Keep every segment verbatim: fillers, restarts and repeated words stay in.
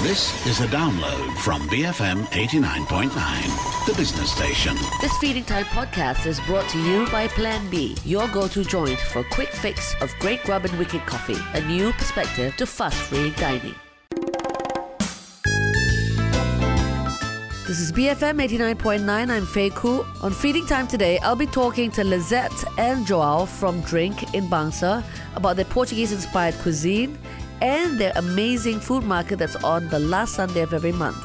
This is a download from B F M eighty-nine point nine, the business station. This Feeding Time podcast is brought to you by Plan B, your go-to joint for a quick fix of great grub and wicked coffee, a new perspective to fuss-free dining. This is B F M eighty-nine point nine. I'm Faye Khoo. On Feeding Time today, I'll be talking to Lizette and Joao from Drink in Bangsa about their Portuguese-inspired cuisine and their amazing food market that's on the last Sunday of every month.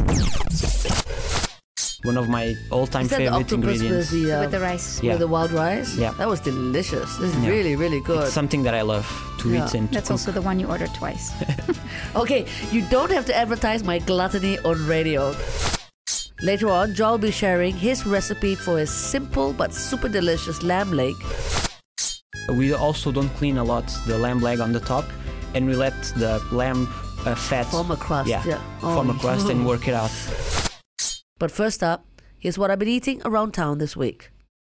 One of my all-time favorite ingredients. With the, uh, with the rice. Yeah. With the wild rice? Yeah. That was delicious. This is Yeah. really, really good. It's something that I love to Yeah. eat and to That's cook. also the one you ordered twice. Okay, you don't have to advertise my gluttony on radio. Later on, Joel will be sharing his recipe for his simple but super delicious lamb leg. We also don't clean a lot the lamb leg on the top, and we let the lamb uh, fat Form a crust, yeah, yeah. form Oh. a crust and work it out. But first up, here's what I've been eating around town this week.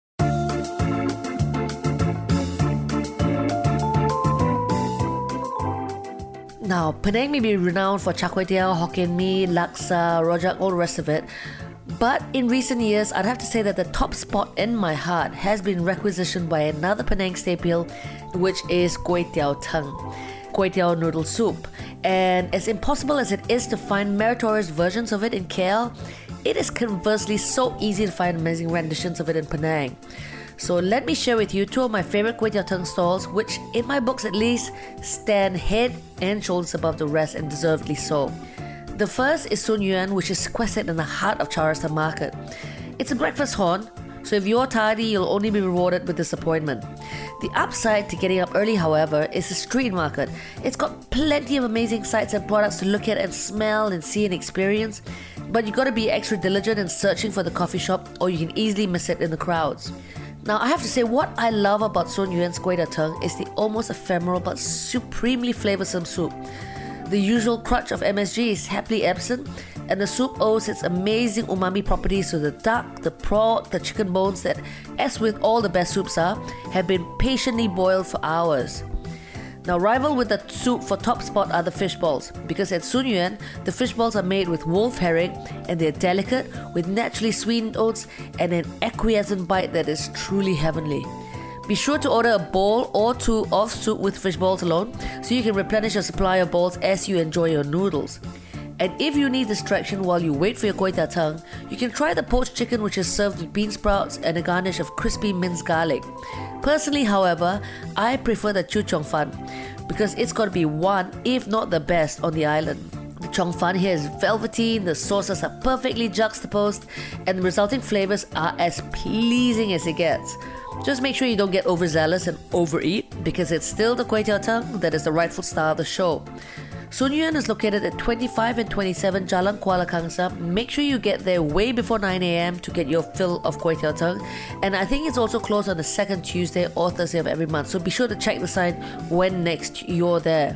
Now, Penang may be renowned for char kway teow, Hokkien mee, laksa, rojak, all the rest of it. But in recent years, I'd have to say that the top spot in my heart has been requisitioned by another Penang staple, which is kway teow tung, kway teow noodle soup. And as impossible as it is to find meritorious versions of it in K L, it is conversely so easy to find amazing renditions of it in Penang. So let me share with you two of my favorite kway teow tung stalls, which in my books at least stand head and shoulders above the rest, and deservedly so. The first is Sun Yuan, which is sequestered in the heart of Chaurasta Market. It's a breakfast horn, so if you're tardy, you'll only be rewarded with disappointment. The upside to getting up early, however, is the street market. It's got plenty of amazing sights and products to look at and smell and see and experience, but you got to be extra diligent in searching for the coffee shop, or you can easily miss it in the crowds. Now, I have to say, what I love about Sun Yuan's kway teow tung is the almost ephemeral but supremely flavoursome soup. The usual crutch of M S G is happily absent, and the soup owes its amazing umami properties to the duck, the pork, the chicken bones that, as with all the best soups are, have been patiently boiled for hours. Now, rival with the soup for top spot are the fish balls, because at Sun Yuan, the fish balls are made with wolf herring and they're delicate with naturally sweetened oats and an acquiescent bite that is truly heavenly. Be sure to order a bowl or two of soup with fish balls alone, so you can replenish your supply of balls as you enjoy your noodles. And if you need distraction while you wait for your kway teow tung, you can try the poached chicken, which is served with bean sprouts and a garnish of crispy minced garlic. Personally, however, I prefer the chu chong fan because it's got to be one, if not the best, on the island. The chong fan here is velveteen, the sauces are perfectly juxtaposed, and the resulting flavors are as pleasing as it gets. Just make sure you don't get overzealous and overeat, because it's still the kway teow tung that is the rightful star of the show. Sun Yuan is located at twenty-five and twenty-seven Jalan Kuala Kangsar. Make sure you get there way before nine a.m. to get your fill of kway teow tung. And I think it's also closed on the second Tuesday or Thursday of every month, so be sure to check the sign when next you're there.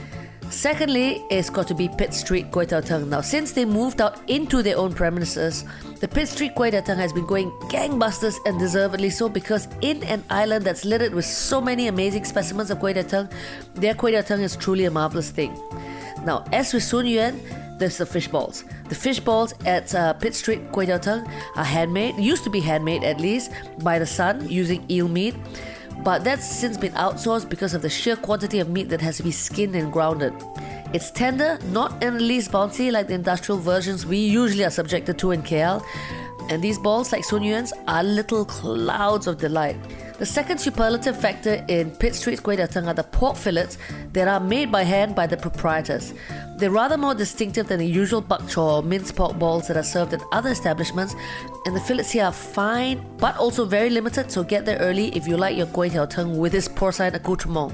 Secondly, it's got to be Pitt Street kway teow tung. Now, since they moved out into their own premises, the Pitt Street kway teow tung has been going gangbusters, and deservedly so, because in an island that's littered with so many amazing specimens of kway teow tung, their kway teow tung is truly a marvelous thing. Now, as with Sun Yuan, there's the fish balls. The fish balls at uh, Pitt Street kway teow tung are handmade, used to be handmade at least, by the son using eel meat. But that's since been outsourced because of the sheer quantity of meat that has to be skinned and grounded. It's tender, not in the least bouncy like the industrial versions we usually are subjected to in K L. And these balls, like Sun Yuan's, are little clouds of delight. The second superlative factor in Pitt Street's kway teow tung are the pork fillets that are made by hand by the proprietors. They're rather more distinctive than the usual bak chor or minced pork balls that are served at other establishments, and the fillets here are fine but also very limited, so get there early if you like your kway teow tung with this porcine accoutrement.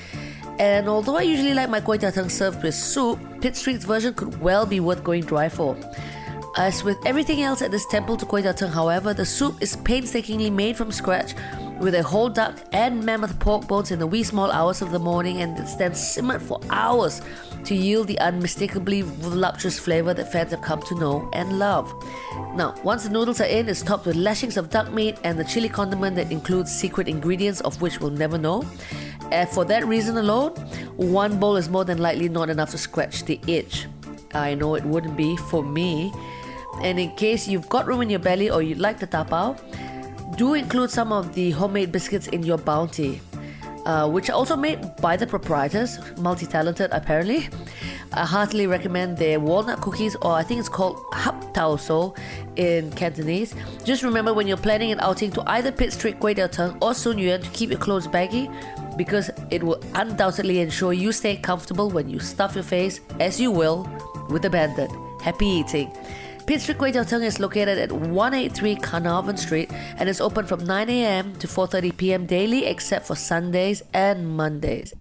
And although I usually like my kway teow tung served with soup, Pitt Street's version could well be worth going dry for. As with everything else at this temple to kway teow tung, however, the soup is painstakingly made from scratch with a whole duck and mammoth pork bones in the wee small hours of the morning, and it's then simmered for hours to yield the unmistakably voluptuous flavor that fans have come to know and love. Now, once the noodles are in, it's topped with lashings of duck meat and the chili condiment that includes secret ingredients of which we'll never know. And for that reason alone, one bowl is more than likely not enough to scratch the itch. I know it wouldn't be for me. And in case you've got room in your belly or you'd like to tapao, do include some of the homemade biscuits in your bounty, uh, which are also made by the proprietors, multi-talented apparently. I heartily recommend their walnut cookies, or I think it's called hap tau so in Cantonese. Just remember, when you're planning an outing to either Pitt Street Kway Teow Tung or Sun Yuan, to keep your clothes baggy, because it will undoubtedly ensure you stay comfortable when you stuff your face, as you will, with the bandit. Happy eating. Pitt Street Kway Teow Tung is located at one eighty-three Carnarvon Street and is open from nine a.m. to four thirty p.m. daily, except for Sundays and Mondays.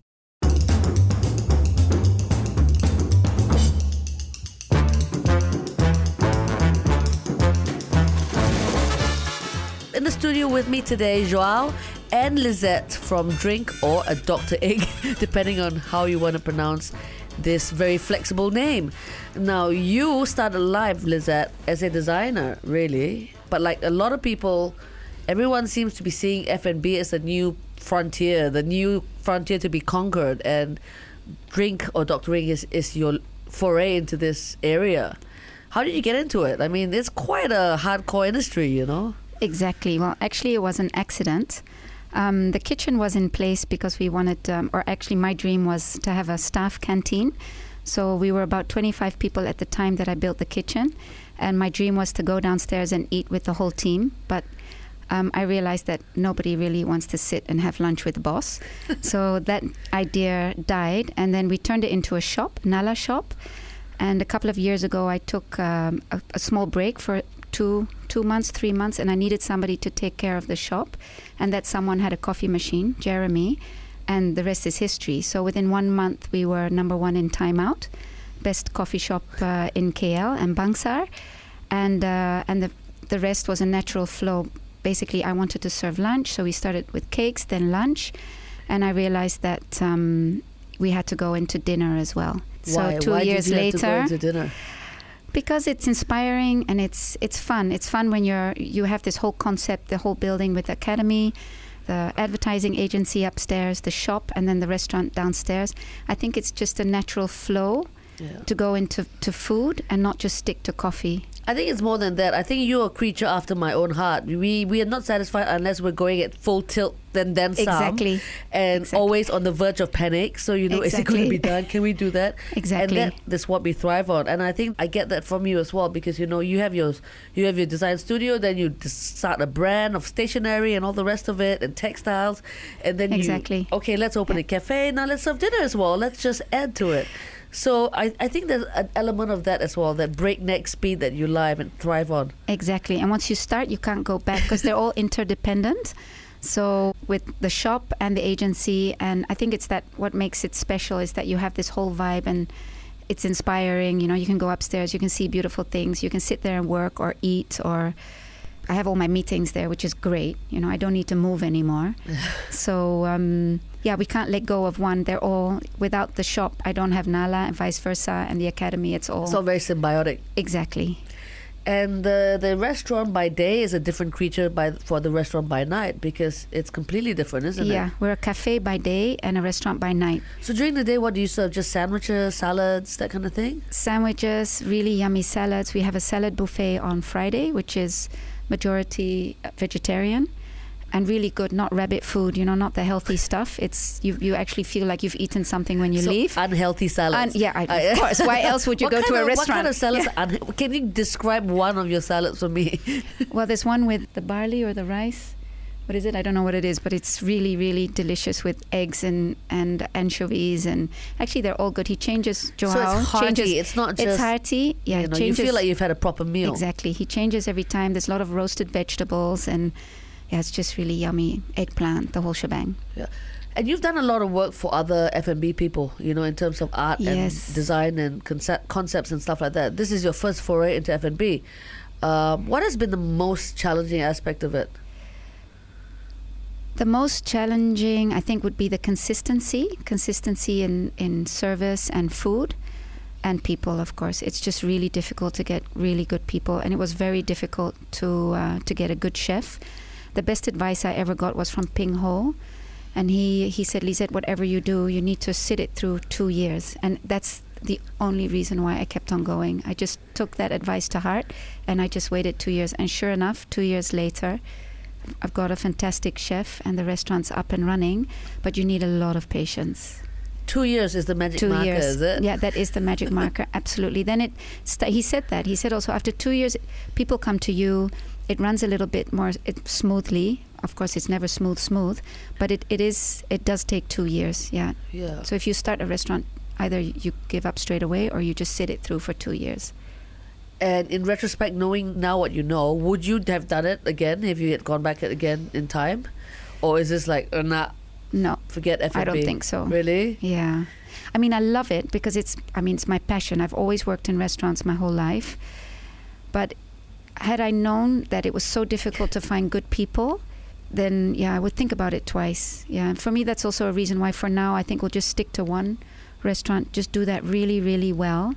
In the studio with me today, Joao and Lizette from Drink or a Doctor Egg, depending on how you want to pronounce this very flexible name. Now, you started life, Lizette, as a designer, really. But like a lot of people, everyone seems to be seeing F and B as the new frontier, the new frontier to be conquered. And Drink or Doctor Egg is, is your foray into this area. How did you get into it? I mean, it's quite a hardcore industry, you know? Exactly. Well, actually, it was an accident. Um, the kitchen was in place because we wanted, um, or actually my dream was to have a staff canteen. So we were about twenty-five people at the time that I built the kitchen. And my dream was to go downstairs and eat with the whole team. But um, I realized that nobody really wants to sit and have lunch with the boss. So that idea died. And then we turned it into a shop, Nala shop. And a couple of years ago, I took um, a, a small break for two two months, three months, and I needed somebody to take care of the shop. And that someone had a coffee machine, Jeremy, and the rest is history. So within one month, we were number one in Time Out, best coffee shop uh, in K L and Bangsar. And uh, and the, the rest was a natural flow. Basically, I wanted to serve lunch, so we started with cakes, then lunch. And I realized that um, we had to go into dinner as well. Why? So two Why years did you later, have to go into dinner? Because it's inspiring and it's it's fun. It's fun when you're you have this whole concept, the whole building with the academy, the advertising agency upstairs, the shop, and then the restaurant downstairs. I think it's just a natural flow yeah. to go into to food and not just stick to coffee. I think it's more than that. I think you're a creature after my own heart. We we are not satisfied unless we're going at full tilt, then then some. Exactly. And exactly. always on the verge of panic. So, you know, exactly. Is it going to be done? Can we do that? Exactly. And that, that's what we thrive on. And I think I get that from you as well, because, you know, you have your, you have your design studio, then you start a brand of stationery and all the rest of it, and textiles. And then exactly. you, okay, let's open yeah. a cafe. Now let's serve dinner as well. Let's just add to it. So I, I think there's an element of that as well, that breakneck speed that you live and thrive on. Exactly. And once you start, you can't go back because they're all interdependent. So with the shop and the agency, and I think it's that what makes it special is that you have this whole vibe and it's inspiring. You know, you can go upstairs, you can see beautiful things, you can sit there and work or eat, or I have all my meetings there, which is great. You know, I don't need to move anymore. so... Um, Yeah, we can't let go of one. They're all, without the shop, I don't have Nala, and vice versa, and the academy, it's all... It's all very symbiotic. Exactly. And the the restaurant by day is a different creature by for the restaurant by night, because it's completely different, isn't yeah, it? Yeah, we're a cafe by day and a restaurant by night. So during the day, what do you serve? Just sandwiches, salads, that kind of thing? Sandwiches, really yummy salads. We have a salad buffet on Friday, which is majority vegetarian. And really good, not rabbit food, you know, not the healthy stuff. It's you. You actually feel like you've eaten something when you so leave. Unhealthy salads. Un- yeah, I, of course. Why else would you go to a of, restaurant? What kind of salads? Yeah. Un- can you describe one of your salads for me? Well, there's one with the barley or the rice. What is it? I don't know what it is, but it's really, really delicious with eggs and, and anchovies, and actually they're all good. He changes. Joao so it's hearty. Changes, it's not just. It's hearty. Yeah, you know, changes, you feel like you've had a proper meal. Exactly. He changes every time. There's a lot of roasted vegetables and. Yeah, it's just really yummy. Eggplant, the whole shebang. Yeah. And you've done a lot of work for other F and B people, you know, in terms of art yes. and design and concept, concepts and stuff like that. This is your first foray into F and B. Um, what has been the most challenging aspect of it? The most challenging, I think, would be the consistency. Consistency in, in service and food. And people, of course. It's just really difficult to get really good people. And it was very difficult to uh, to get a good chef. The best advice I ever got was from Ping Ho. And he, he said, Lisette, whatever you do, you need to sit it through two years. And that's the only reason why I kept on going. I just took that advice to heart, and I just waited two years. And sure enough, two years later, I've got a fantastic chef, and the restaurant's up and running. But you need a lot of patience. Two years is the magic two marker, years. is it? Yeah, that is the magic marker. Absolutely. Then it. St- he said that. He said also after two years, people come to you. It runs a little bit more it, smoothly. Of course, it's never smooth, smooth, but it, it is. It does take two years. Yeah. Yeah. So if you start a restaurant, either you give up straight away or you just sit it through for two years. And in retrospect, knowing now what you know, would you have done it again if you had gone back again in time, or is this like uh, nah? No, Forget F and B. I don't think so. Really? Yeah. I mean, I love it because it's, I mean, it's my passion. I've always worked in restaurants my whole life. But had I known that it was so difficult to find good people, then, yeah, I would think about it twice. Yeah. And for me, that's also a reason why for now I think we'll just stick to one restaurant, just do that really, really well.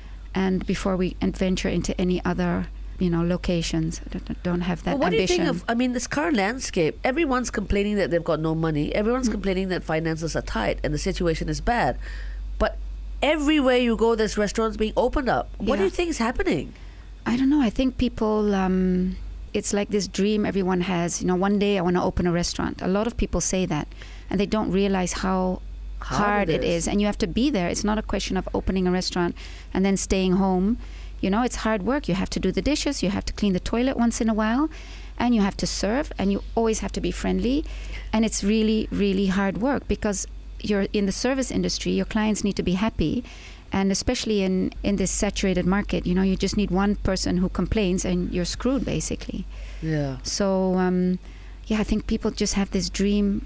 And before we venture into any other, you know, locations, I don't, don't have that well, what ambition. do you think of, I mean, this current landscape, everyone's complaining that they've got no money. Everyone's Mm. complaining that finances are tight and the situation is bad. But everywhere you go, there's restaurants being opened up. What do Yeah. you think is happening? I don't know. I think people, um, it's like this dream everyone has. You know, one day I want to open a restaurant. A lot of people say that, and they don't realize how Hard hard it it is. is. And you have to be there. It's not a question of opening a restaurant and then staying home. You know, it's hard work. You have to do the dishes. You have to clean the toilet once in a while. And you have to serve. And you always have to be friendly. And it's really, really hard work because you're in the service industry. Your clients need to be happy. And especially in, in this saturated market, you know, you just need one person who complains and you're screwed, basically. Yeah. So, um, yeah, I think people just have this dream.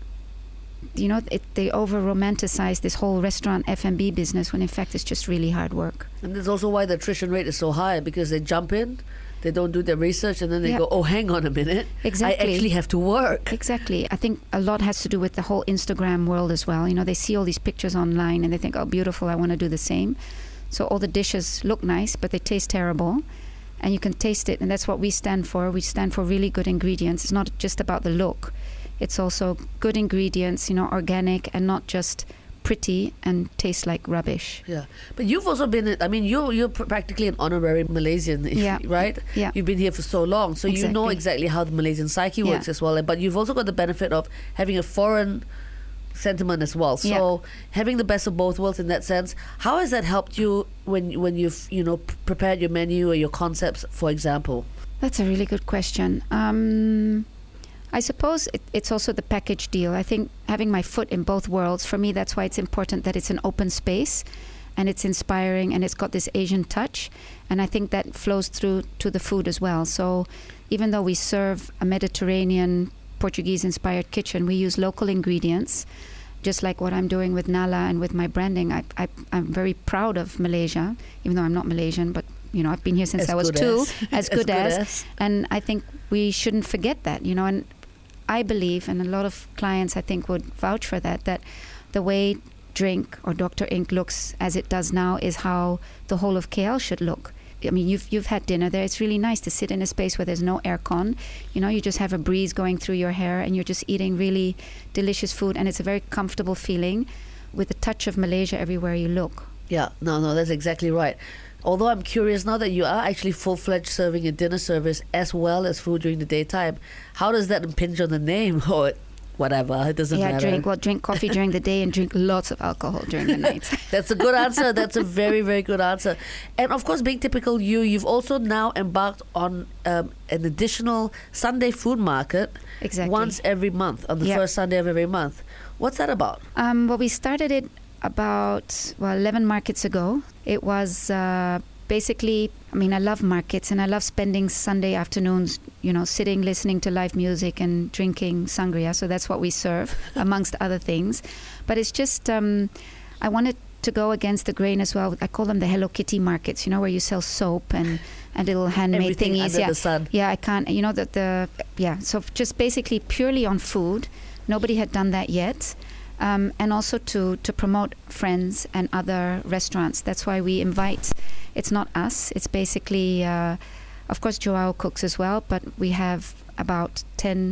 You know, it, they over-romanticize this whole restaurant F and B business when in fact it's just really hard work. And that's also why the attrition rate is so high, because they jump in, they don't do their research, and then they Yeah. go, oh, hang on a minute. Exactly. I actually have to work. Exactly. I think a lot has to do with the whole Instagram world as well. You know, they see all these pictures online and they think, oh, beautiful, I want to do the same. So all the dishes look nice, but they taste terrible. And you can taste it, and that's what we stand for. We stand for really good ingredients. It's not just about the look. It's also good ingredients, you know, organic and not just pretty and taste like rubbish. Yeah. But you've also been, I mean, you're, you're pr- practically an honorary Malaysian, if, Yeah. right? Yeah. You've been here for so long, so you know Exactly. exactly how the Malaysian psyche Yeah. works as well. But you've also got the benefit of having a foreign sentiment as well. So Yeah. having the best of both worlds in that sense, how has that helped you when when you've, you know, p- prepared your menu or your concepts, for example? That's a really good question. Um, I suppose it, it's also the package deal. I think having my foot in both worlds, for me, that's why it's important that it's an open space and it's inspiring and it's got this Asian touch. And I think that flows through to the food as well. So even though we serve a Mediterranean, Portuguese-inspired kitchen, we use local ingredients, just like what I'm doing with Nala and with my branding. I, I, I'm very proud of Malaysia, even though I'm not Malaysian, but you know, I've been here since As I was good two, as. as As good good as. as. And I think we shouldn't forget that, you know, and I believe, and a lot of clients I think would vouch for that, that the way Drink or Doctor Ink looks as it does now is how the whole of K L should look. I mean, you've you've had dinner there. It's really nice to sit in a space where there's no aircon. You know, you just have a breeze going through your hair and you're just eating really delicious food, and it's a very comfortable feeling with a touch of Malaysia everywhere you look. Yeah, no, no, that's exactly right. Although I'm curious now that you are actually full-fledged serving a dinner service as well as food during the daytime, how does that impinge on the name or whatever? It doesn't yeah, matter. drink. Well, drink coffee during the day and drink lots of alcohol during the night. That's a good answer. That's a very, very good answer. And of course, being typical you, you've also now embarked on um, an additional Sunday food market Exactly. once every month, on the Yep. first Sunday of every month. What's that about? Um, well, we started it about, well, eleven markets ago. It was uh, basically, I mean, I love markets and I love spending Sunday afternoons, you know, sitting, listening to live music and drinking sangria. So that's what we serve, amongst other things. But it's just, um, I wanted to go against the grain as well. I call them the Hello Kitty markets, you know, where you sell soap and, and little handmade Everything thingies. under yeah. the sun. Yeah, I can't, you know, that the, yeah. So just basically purely on food. Nobody had done that yet. Um, and also to, to promote friends and other restaurants. That's why we invite, it's not us, it's basically, uh, of course, Joao cooks as well, but we have about ten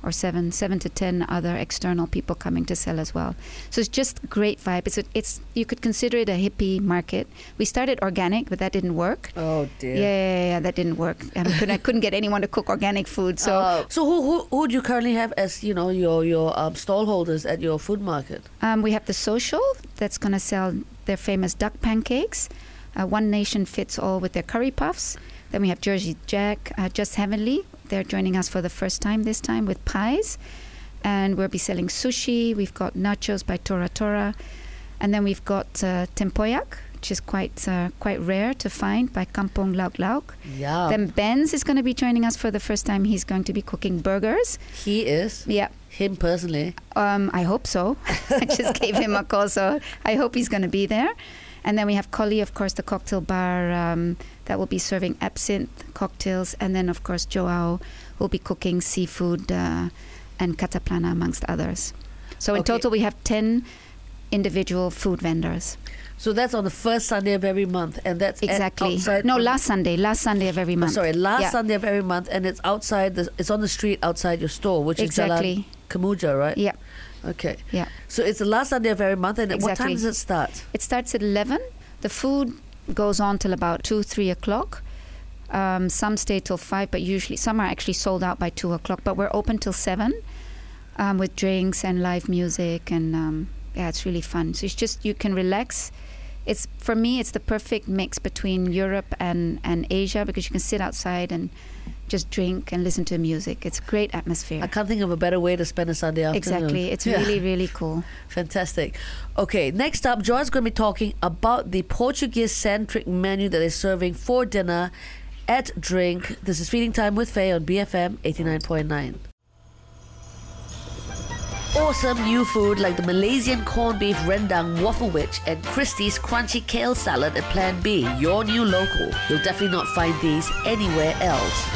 or seven, seven to ten other external people coming to sell as well. So it's just great vibe. It's a, it's you could consider it a hippie market. We started organic, but that didn't work. Oh dear. Yeah, yeah, yeah, that didn't work. I couldn't, I couldn't get anyone to cook organic food. So, uh, so who, who who do you currently have as you know your your um, stall holders at your food market? um, we have the Social that's going to sell their famous duck pancakes. Uh, One Nation Fits All with their curry puffs. Then we have Jersey Jack, uh, Just Heavenly. They're joining us for the first time this time with pies. And we'll be selling sushi. We've got nachos by Tora Tora. And then we've got uh, tempoyak, which is quite uh, quite rare to find, by Kampong Lauk Lauk. Yeah. Then Benz is going to be joining us for the first time. He's going to be cooking burgers. He is? Yeah. Him personally? Um, I hope so. I just gave him a call, so I hope he's going to be there. And then we have Collie, of course, the cocktail bar um, that will be serving absinthe cocktails. And then, of course, Joao will be cooking seafood uh, and kataplana, amongst others. So in Okay. total, we have ten individual food vendors. So that's on the first Sunday of every month, and that's at Exactly. outside No, on- last Sunday. Last Sunday of every oh, month. sorry, last Yeah. Sunday of every month, and it's outside. The, it's on the street outside your store, which Exactly. is Jalan Kemuja, right? Yeah, Okay. yeah. So it's the last Sunday of every month, and at what time Exactly. does it start? It starts at eleven. The food goes on till about two, three o'clock. Um, some stay till five, but usually some are actually sold out by two o'clock. But we're open till seven um, with drinks and live music, and um, yeah, it's really fun. So it's just you can relax. It's for me, it's the perfect mix between Europe and, and Asia, because you can sit outside and just drink and listen to music. It's a great atmosphere. I can't think of a better way to spend a Sunday afternoon. Exactly. It's Yeah. really, really cool. Fantastic. Okay, next up, Joy's going to be talking about the Portuguese-centric menu that they're serving for dinner at Drink. This is Feeding Time with Faye on B F M eighty-nine point nine. Awesome new food like the Malaysian corned beef rendang waffle witch and Christie's crunchy kale salad at Plan B, your new local. You'll definitely not find these anywhere else.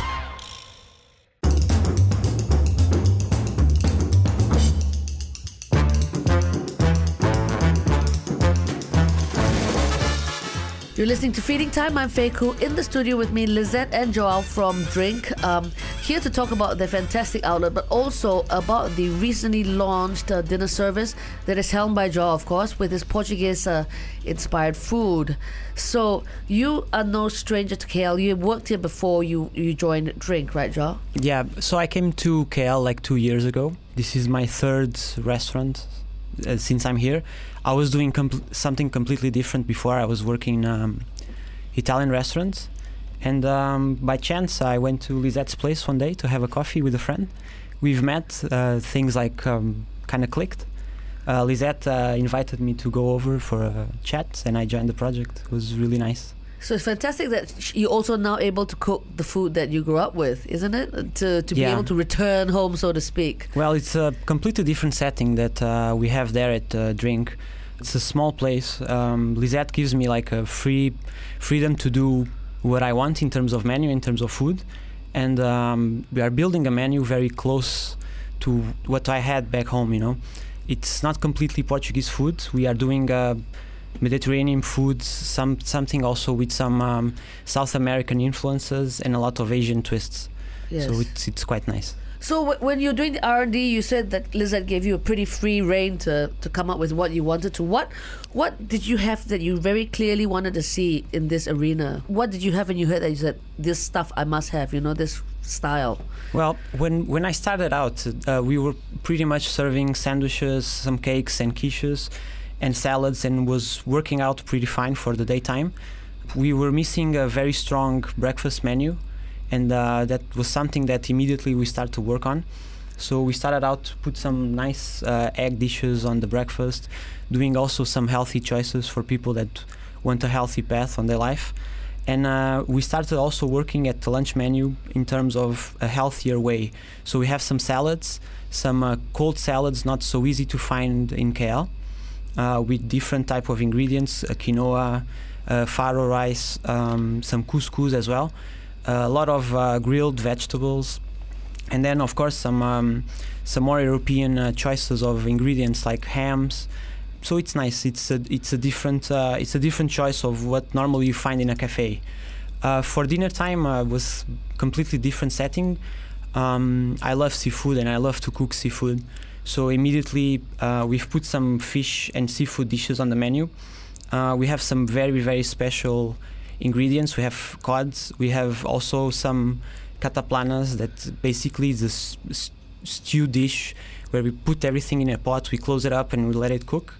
You're listening to Feeding Time. I'm Faye Khoo. In the studio with me, Lizette and Joao from Drink. Um, here to talk about their fantastic outlet, but also about the recently launched uh, dinner service that is helmed by Joao, of course, with his Portuguese-inspired uh, food. So you are no stranger to K L. You worked here before you, you joined Drink, right, Joao? Yeah, so I came to K L like two years ago. This is my third restaurant uh, since I'm here. I was doing compl- something completely different before. I was working in um, Italian restaurants, and um, by chance I went to Lizette's place one day to have a coffee with a friend. We've met, uh, things like um, kind of clicked. Uh, Lizette uh, invited me to go over for a chat, and I joined the project. It was really nice. So it's fantastic that sh- you're also now able to cook the food that you grew up with, isn't it? To to be Yeah. able to return home, so to speak. Well, it's a completely different setting that uh, we have there at uh, Drink. It's a small place. Um, Lizette gives me like a free freedom to do what I want in terms of menu, in terms of food, and um, we are building a menu very close to what I had back home. You know, it's not completely Portuguese food. We are doing uh, Mediterranean foods, some something also with some um, South American influences and a lot of Asian twists. Yes. So it's it's quite nice. So w- when you're doing the R and D, you said that Lizette gave you a pretty free reign to, to come up with what you wanted to. What what did you have that you very clearly wanted to see in this arena? What did you have in your head that you said, this stuff I must have, you know, this style? Well, when when I started out, uh, we were pretty much serving sandwiches, some cakes and quiches and salads, and was working out pretty fine for the daytime. We were missing a very strong breakfast menu, and uh, that was something that immediately we started to work on. So we started out to put some nice uh, egg dishes on the breakfast, doing also some healthy choices for people that want a healthy path on their life. And uh, we started also working at the lunch menu in terms of a healthier way. So we have some salads, some uh, cold salads, not so easy to find in K L, uh, with different type of ingredients, uh, quinoa, uh, farro rice, um, some couscous as well. A lot of uh, grilled vegetables, and then of course some um, some more European uh, choices of ingredients like hams. So it's nice. It's a it's a different uh, it's a different choice of what normally you find in a cafe. Uh, for dinner time uh, was completely different setting. Um, I love seafood and I love to cook seafood. So immediately uh, we've put some fish and seafood dishes on the menu. Uh, we have some very, very special ingredients. We have cods. We have also some cataplanas that basically is a s- s- stew dish where we put everything in a pot, we close it up and we let it cook.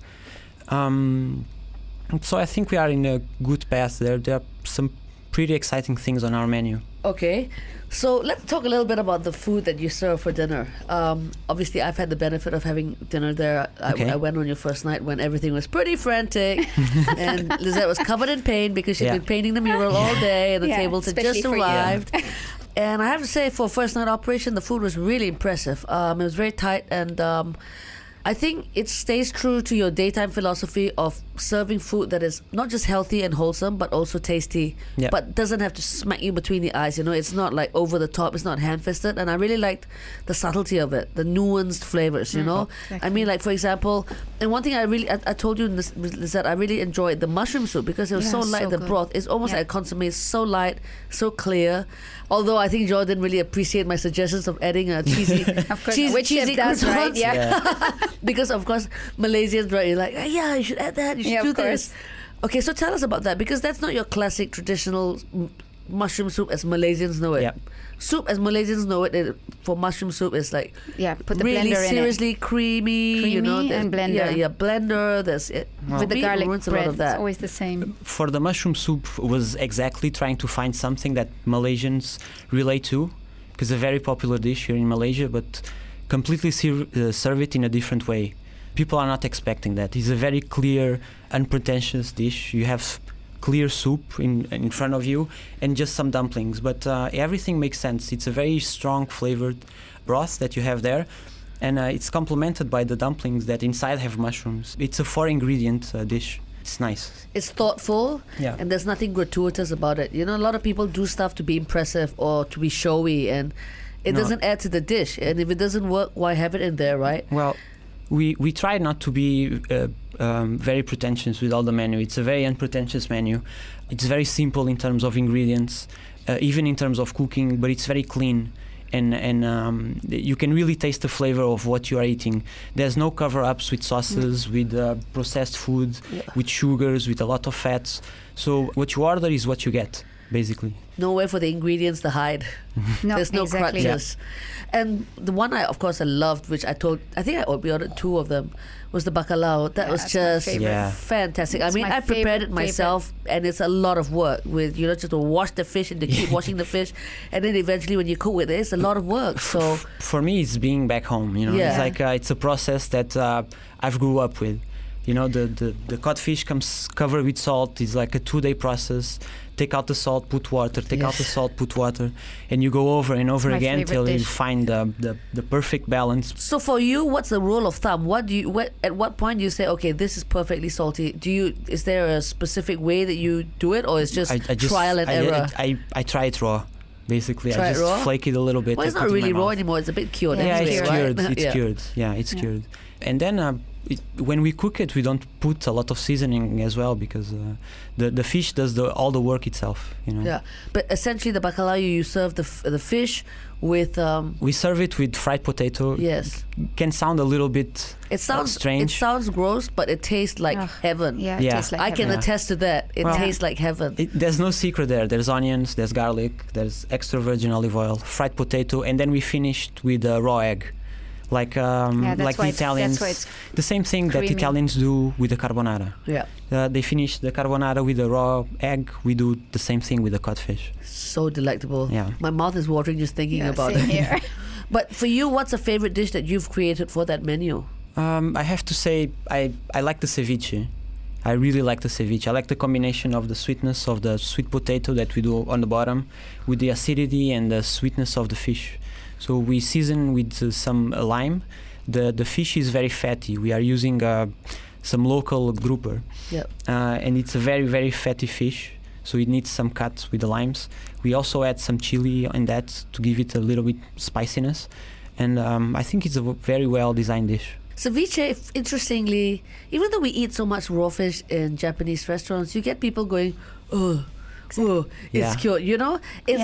Um, so I think we are in a good path there. There are some pretty exciting things on our menu. Okay, so let's talk a little bit about the food that you serve for dinner. Um, obviously, I've had the benefit of having dinner there. I, Okay. I went on your first night when everything was pretty frantic, and Lizette was covered in paint because she'd Yeah. been painting the mural all day, and the Yeah, tables had especially just for you. arrived. And I have to say, for first night operation, the food was really impressive. Um, it was very tight, and um, I think it stays true to your daytime philosophy of serving food that is not just healthy and wholesome, but also tasty, Yeah. but doesn't have to smack you between the eyes. You know, it's not like over the top, it's not hand-fisted, and I really liked the subtlety of it, the nuanced flavors, you know? I mean, like, for example, and one thing I really, I, I told you this, is that I really enjoyed the mushroom soup because it was Yeah, so light, so the good. broth. It's almost Yeah. like a consomme, it's so light, so clear. Although I think Joy didn't really appreciate my suggestions of adding a cheesy, Of course, cheese, which cheesy chef does, right? croutons. Yeah. Because of course Malaysians, right? You're like, "Ah, yeah, you should add that. You should Yeah, do of this." course. Okay, so tell us about that because that's not your classic traditional m- mushroom soup as Malaysians know it. Yeah. Soup as Malaysians know it, it for mushroom soup is like Yeah, put the really blender in it. seriously creamy, you know, Creamy there's- and blender. Yeah, yeah, blender. There's it. With the meat garlic ruins a bread, lot of that. it's always the same. For the mushroom soup was exactly trying to find something that Malaysians relate to, because it's a very popular dish here in Malaysia, but completely ser- uh, serve it in a different way. People are not expecting that. It's a very clear, unpretentious dish. You have clear soup in in front of you and just some dumplings, but uh, everything makes sense. It's a very strong flavored broth that you have there, and uh, it's complemented by the dumplings that inside have mushrooms. It's a four ingredient uh, dish. It's nice. It's thoughtful, Yeah. and there's nothing gratuitous about it. You know, a lot of people do stuff to be impressive or to be showy, and it No. doesn't add to the dish. And if it doesn't work, why have it in there, right? Well, we we try not to be uh, um, very pretentious with all the menu. It's a very unpretentious menu. It's very simple in terms of ingredients, uh, even in terms of cooking, but it's very clean. And and um, you can really taste the flavor of what you are eating. There's no cover-ups with sauces, with uh, processed food, Yeah. with sugars, with a lot of fats. So what you order is what you get, basically. Nowhere for the ingredients to hide. No, There's no exactly. crutches. And the one I, of course, I loved, which I told, I think I or- we ordered two of them, was the bacalao. That Yeah, was that's my just favorite. Yeah. fantastic. I It's mean, my I prepared favorite, it myself, and it's a lot of work with, you know, just to wash the fish and to keep washing the fish. And then eventually when you cook with it, it's a lot of work. So, For me, it's being back home. You know, Yeah. it's like uh, it's a process that uh, I've grew up with. You know, the, the the codfish comes covered with salt. It's like a two-day process. Take out the salt, put water. Take out the Yes. salt, put water, and you go over and over my again favorite till you dish. find the, the the perfect balance. so for you, what's the rule of thumb? What do you, what, at what point do you say, okay, this is perfectly salty? Do you, is there a specific way that you do it, or is just, I, I just trial and I, error? I, I I try it raw, basically. Try I it just raw? flake it a little bit. Well, I it's put not it in my really raw mouth. anymore. It's a bit cured. Yeah, anyway, it's right? cured. It's Yeah. cured. Yeah, it's Yeah. cured. And then uh, it, when we cook it, we don't put a lot of seasoning as well because uh, the the fish does the, all the work itself. You know. Yeah, but essentially the bacalao, you serve the f- the fish with um. We serve it with fried potato. Yes, Can sound a little bit it sounds strange. It sounds gross, but it tastes like Ugh. heaven. Yeah, it Yeah. tastes like I can heaven. attest to that. It Well- tastes like heaven. It, there's no secret there. There's onions, there's garlic, there's extra virgin olive oil, fried potato, and then we finished with a raw egg, like um, Yeah, that's like why the it's- Italians. that's why it's the same thing that creamy. Italians do with the carbonara. Yeah, Uh, they finish the carbonara with a raw egg. We do the same thing with the codfish. so delectable. Yeah. My mouth is watering just thinking Yeah, about same it. here. But for you, what's a favorite dish that you've created for that menu? Um, I have to say, I, I like the ceviche. I really like the ceviche. I like the combination of the sweetness of the sweet potato that we do on the bottom with the acidity and the sweetness of the fish. So we season with uh, some uh, lime. The the fish is very fatty. We are using uh, some local grouper. Yeah. Uh, and it's a very, very fatty fish. So it needs some cut with the limes. We also add some chili in that to give it a little bit spiciness. And um, I think it's a v- very well designed dish. Ceviche, if- interestingly, even though we eat so much raw fish in Japanese restaurants, you get people going, oh, oh, it's Yeah. cured. You know, is Yeah. that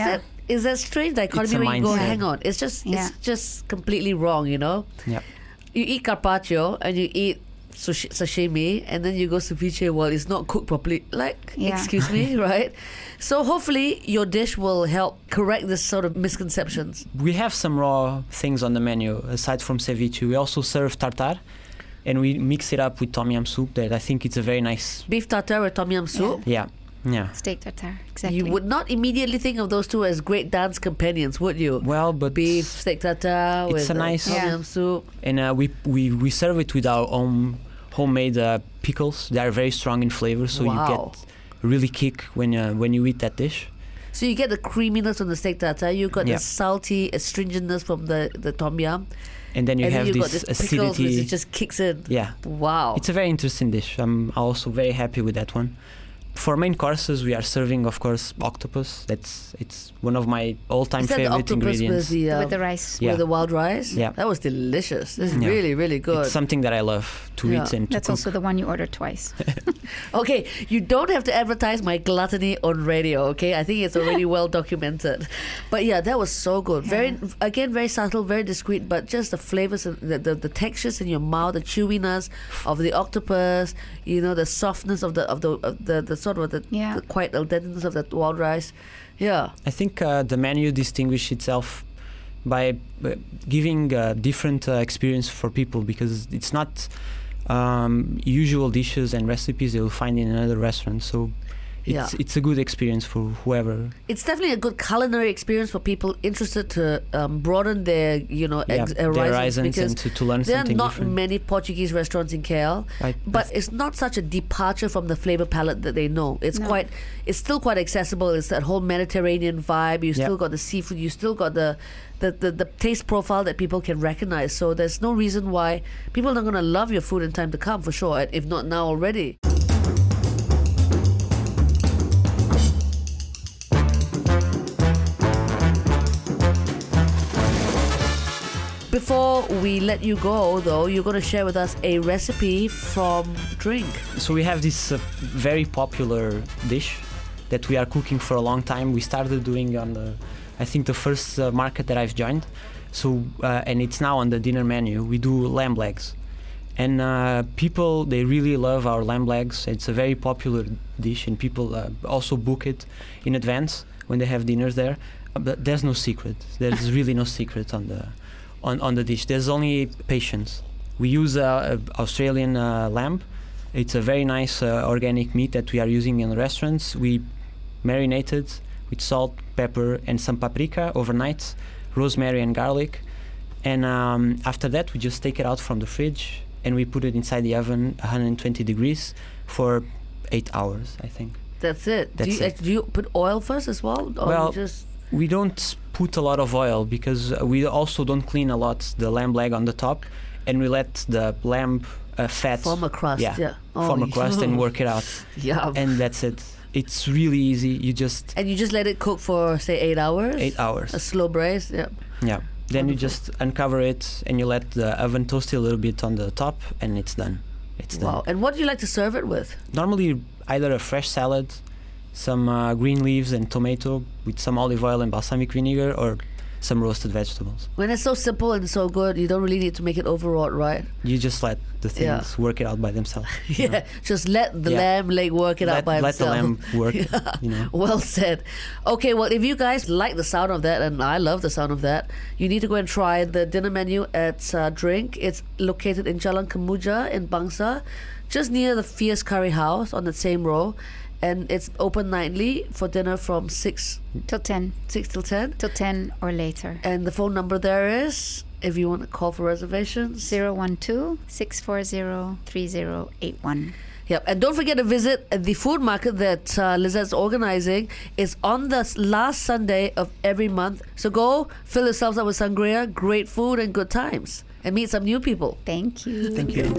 is that strange dichotomy a where you go, mindset. hang on, it's just Yeah. it's just completely wrong, you know? Yeah. You eat carpaccio and you eat sushi, sashimi, and then you go ceviche, well, it's not cooked properly. Like, Yeah. excuse me, right? So hopefully your dish will help correct this sort of misconceptions. We have some raw things on the menu aside from ceviche. We also serve tartar, and we mix it up with tom yum soup. That I think it's a very nice. Beef tartare with tom yum soup. Yeah, yeah. Steak tartare, exactly. You would not immediately think of those two as great dance companions, would you? Well, but Beef steak tartare it's with a uh, nice- tom Yeah. yum soup. and uh, we we we serve it with our own homemade uh, pickles. They are very strong in flavor, so Wow. you get really kick when uh, when you eat that dish. So you get the creaminess from the steak tartare, you got Yeah. the salty astringentness from the, the tom yum, And then you and have then you got this this pickles acidity. which just kicks in. Yeah, Wow. it's a very interesting dish. I'm also very happy with that one. For main courses, we are serving, of course, octopus. That's it's one of my all-time Is that the favorite octopus ingredients. with the, uh, with the rice. Yeah. with the wild rice? Yeah. That was delicious. This is Yeah. really, really good. It's something that I love to Yeah. eat and to That's cook. also the one you ordered twice. Okay, you don't have to advertise my gluttony on radio, okay? I think it's already well documented. But yeah, that was so good. Very, again, very subtle, very discreet, but just the flavors, and the, the, the textures in your mouth, the chewiness of the octopus, you know, the softness of the, of the, of the, the sort of the, Yeah. the quite al denteness of that wild rice. Yeah. I think uh, the menu distinguishes itself by uh, giving a different uh, experience for people, because it's not um, usual dishes and recipes you'll find in another restaurant. So it's Yeah. it's a good experience for whoever. It's definitely a good culinary experience for people interested to um, broaden their, you know, Yeah, ex- their horizons, horizons because and to, to learn there are something not different. many Portuguese restaurants in K L, I- but I it's not such a departure from the flavor palette that they know. It's No. quite, it's still quite accessible. It's that whole Mediterranean vibe. You Yeah. still got the seafood. You still got the, the, the, the taste profile that people can recognize. So there's no reason why people are not going to love your food in time to come, for sure, if not now already. Before we let you go, though, you're going to share with us a recipe from Drink. So we have this uh, very popular dish that we are cooking for a long time. We started doing on the, I think the first uh, market that I've joined. So uh, and it's now on the dinner menu. We do lamb legs, and uh, people they really love our lamb legs. It's a very popular dish, and people uh, also book it in advance when they have dinners there. But there's no secret. There's really no secret on the on, on the dish. There's only patience. We use uh, a Australian uh, lamb. It's a very nice uh, organic meat that we are using in the restaurants. We marinate it with salt, pepper, and some paprika overnight, rosemary and garlic. And um, after that, we just take it out from the fridge and we put it inside the oven, one hundred twenty degrees, for eight hours, I think. That's it. That's do, you, it. uh, do you put oil first as well? Or Well, you just We don't put a lot of oil because we also don't clean a lot the lamb leg on the top, and we let the lamb uh, fat form a crust. yeah, Yeah. Oh, form a crust and work it out. Yeah. And, And that's it. It's really easy. You just and you just let it cook for, say, eight hours? eight hours. A slow braise? Yeah. Yeah. Then you Wonderful. just uncover it and you let the oven toast a little bit on the top, and it's done. It's done. Wow. And what do you like to serve it with? Normally, either a fresh salad, some uh, green leaves and tomato with some olive oil and balsamic vinegar, or some roasted vegetables. When it's so simple and so good, you don't really need to make it overwrought, right? You just let the things Yeah. work it out by themselves. you know. Yeah. Just let the Yeah. lamb leg work it let, out by let the himself. lamb work. You know. Well said. Okay, well, if you guys like the sound of that, and I love the sound of that, you need to go and try the dinner menu at uh, Drink. It's located in Jalan Kemuja in Bangsa, just near the Fierce Curry House on the same row. And it's open nightly for dinner from six, Till ten. six till ten. Till ten or later. And the phone number there is, if you want to call for reservations. zero one two, six four zero, three zero eight one. Yep, and don't forget to visit the food market that uh, Lizette's organizing. It's on the s- last Sunday of every month. So go, fill yourselves up with sangria, great food and good times, and meet some new people. Thank you. Thank you.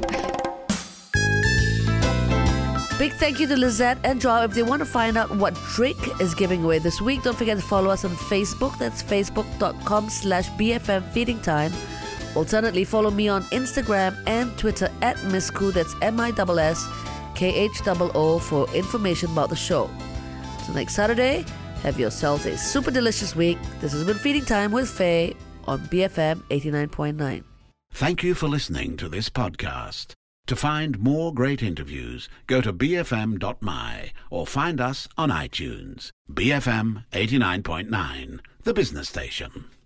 Big thank you to Lizette and Joao. If they want to find out what Drink is giving away this week, don't forget to follow us on Facebook. That's facebook.com slash BFM Feeding Time. Alternately, follow me on Instagram and Twitter at Misku. That's M I S S K H O O for information about the show. Till next Saturday, Have yourselves a super delicious week. This has been Feeding Time with Faye on B F M eighty-nine point nine. Thank you for listening to this podcast. To find more great interviews, go to b f m dot m y or find us on iTunes. B F M eighty-nine point nine, the business station.